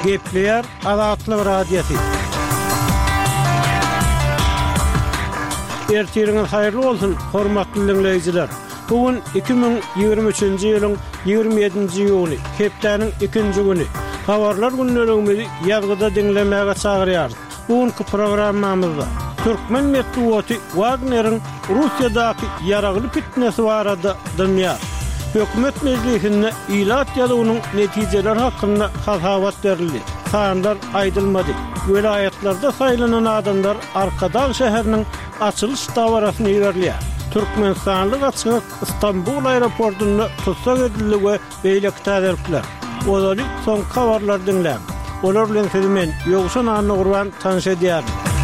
Gepleyer Azatlyk Radiosu. Ertiriniz hayırlı bolsun, hormatly dinleyijiler. Bugün 2023-nji ýylyň 27-nji ýuly, hepdeniň 2-nji güni. Habarlar günlerimizi ýazgyda dinlemäge çagyrýar. Bugünkü programmamyzda Türkmen medeniýeti Wagner'in Russiýadaky ýaragly fitnesi barada dünýä. Hökümet meclisinde ilat ýalygynyň netijeleri hakynda hasabat berildi. Sanlar aýdylmady. Vilayetlarda saýlanan adamlar Arkadal şäheriniň açylış dawarasyny ýerleýär. Türkmenistanlyk açyk İstanbul aeroportunda tutsak edildi we beýlek täderler. Olary soň habarlar dinläp. Olar bilen filmen ýogşan anny gurban tanış edýär.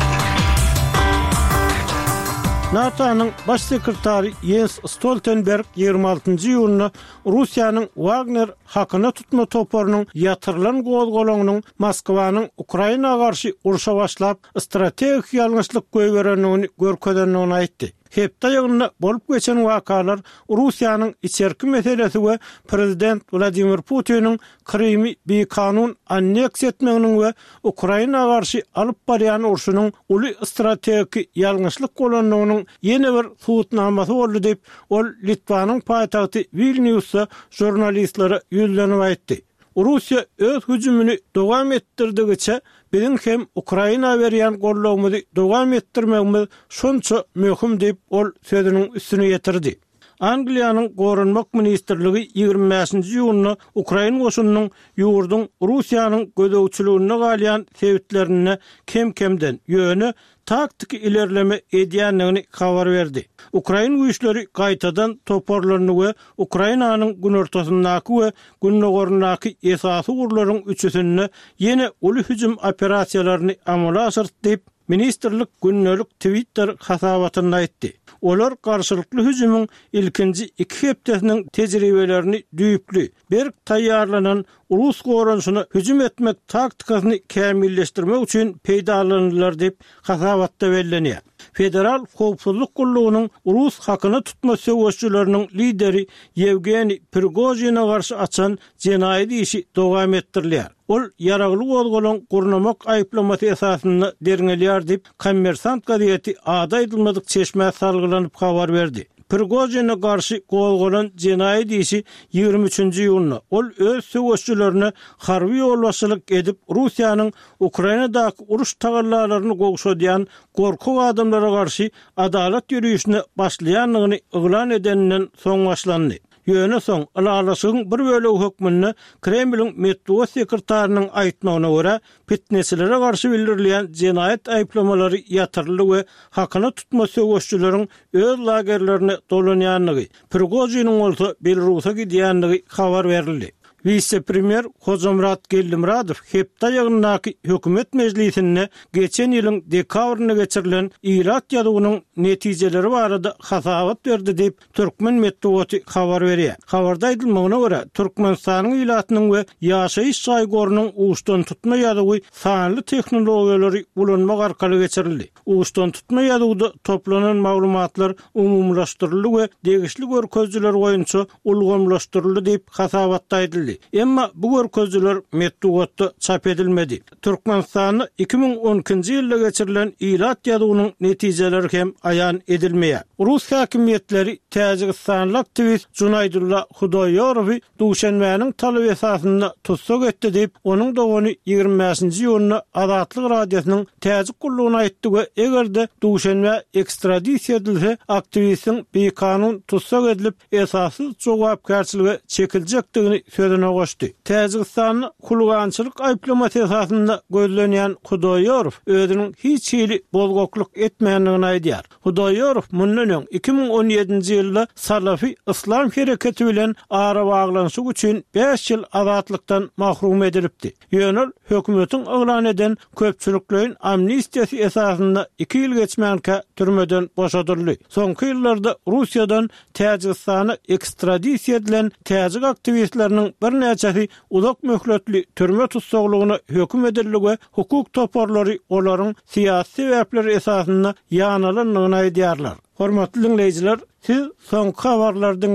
NATO'nun baş sekretary Jens Stoltenberg 26-njy ýylyny Russiýanyň Wagner hakyna tutma toporunyň ýatyrylan gol-golanyň Moskwanyň Ukraina garşy uruşa başlap strategik ýalňyşlyk göýberenligini görkezdenligini aýtdy. Hepde ýygyna bolup geçen wakalar Russiýanyň içerki meselesi we prezident Vladimir Putin'in Krimi bir kanun anneks etmeginiň we Ukraina garşy alyp barýan urşunyň uly strategik ýalňyşlyk bolanlygynyň ýene bir suwutnamasy boldy diýip ol Litvanyň paýtagty Vilniusda jurnalistlere ýüzlenip aýtdy. Russiýa öz hüjümini dowam etdirdigiçe biziň hem Ukraina berýän gollawymyzy dowam etdirmegimiz şonça möhüm diýip ol sözüniň üstüne ýetirdi. Angliýanyň Gorunmak ministrligi 25-nji ýylyny Ukraina goşunynyň ýurduň Russiýanyň gödäwçiligine galýan sebitlerini kem-kemden ýöne taktik ilerleme edýänligini habar berdi. Ukraina güýçleri gaýtadan toparlanyny we Ukrainanyň gün ortasyndaky we günnogorundaky esasy gurlaryň üçüsini ýene uly hüjüm operasiýalaryny amala aşyrtyp ministrlik günnelik Twitter hasabatynda aýtdy. Olar karşılıklı hüjümün ilkinci 2 hepdesinin tecrübelerini düýüpli, bir taýýarlanan Rus goranşyna hüjüm etmek taktikasyny kämilleşdirmek üçin peýdalandylar diýip hasabatda bellenýär. Federal Howpsuzlyk Gullugynyň Rus hakyny tutma söwüşçüleriniň lideri Yevgeniy Prigojin'e garşy açan jenaýat işi dowam etdirilýär. Ol ýaragly golgolan gurnamak aýplamasy esasynda derňelýär diýip Kommersant gazetesi ada aýdylmadyk çeşme salgylanyp habar berdi. Prigojin'e garşy golgolan jenaýat işi 23-nji ýylyny ol öz söwüşçülerine harby ýolbaşçylyk edip Russiýanyň Ukrainadaky uruş tagallalaryny gowşadýan gorkuk adamlara garşy adalet ýürüýüşine başlaýanlygyny yglan edeninden soň başlandy. Ýöne soň alalaşygyň bir bölegi hökmünde Kremliň medeniýet sekretarynyň aýtmagyna görä fitnesilere garşy bildirilýän jenaýat aýplamalary ýatyrly we hakyny tutma söwüşçüleriň öz lagerlerine dolanýanlygy, Prigojinin bolsa Belarus'a gidýänligi habar berildi. Vice-premier Hozamrat Gellimradow hepde ýygyndaky hökümet meclisinde geçen ýylyň dekabryna geçirilen ilat ýalygynyň netijeleri barada hasabat berdi diýip Türkmen medeniýeti habar berýär. Habarda aýdylmagyna görä Türkmenistanyň ilatynyň we ýaşaýyş saýgorunyň uçdan tutma ýalygy sanly tehnologiýalary ulanmak arkaly geçirildi. Uçdan tutma ýalygynda toplanan maglumatlar umumlaşdyryldy we degişli görkezler goýunça ulgamlaşdyryldy diýip hasabatda aýdyldy. Emma bu görkezler medeniýetde çap edilmedi. Türkmenistanyň 2012-nji ýylda geçirilen ilat ýalygynyň netijeleri hem aýan edilmeýär. Rus häkimetleri Täjikistan aktivist Junaydullah Hudaýarowy duşanmäniň talap esasynda tutsak etdi diýip onuň dowany 25-nji ýylyny Azatlyk Radiosynyň täzik gullugyna aýtdy we egerde duşanma ekstradisiýa edilse aktivistin bir kanun tutsak edilip esassız jogapkärçiligi çekiljekdigini sözüne goşdy. Täjikistanyň kulgançylyk aýplamasy esasynda gözlenýän Hudaýarow özüniň hiç hili bolgokluk etmeýändigini aýdýar. Hudaýarow mundan 2017-nji ýylda Salafi İslam hereketi bilen ara baglanyşy üçin 5 ýyl azatlykdan mahrum edilipdi. Ýöne hökümetiň yglan eden köpçüliklerin amnistiýasy esasynda 2 ýyl geçmänkä türmeden boşadyldy. Soňky ýyllarda Russiýadan Täjikistana ekstradisiýa edilen täzik aktivistleriniň bir näçesi uzak möhletli türme tutsaklygyna höküm edildi we hukuk toparlary olaryň siýasy sebäpleri esasynda ýanalanlygyny aýdýarlar. Hormatly dinleyijiler, siz soňky habarlardan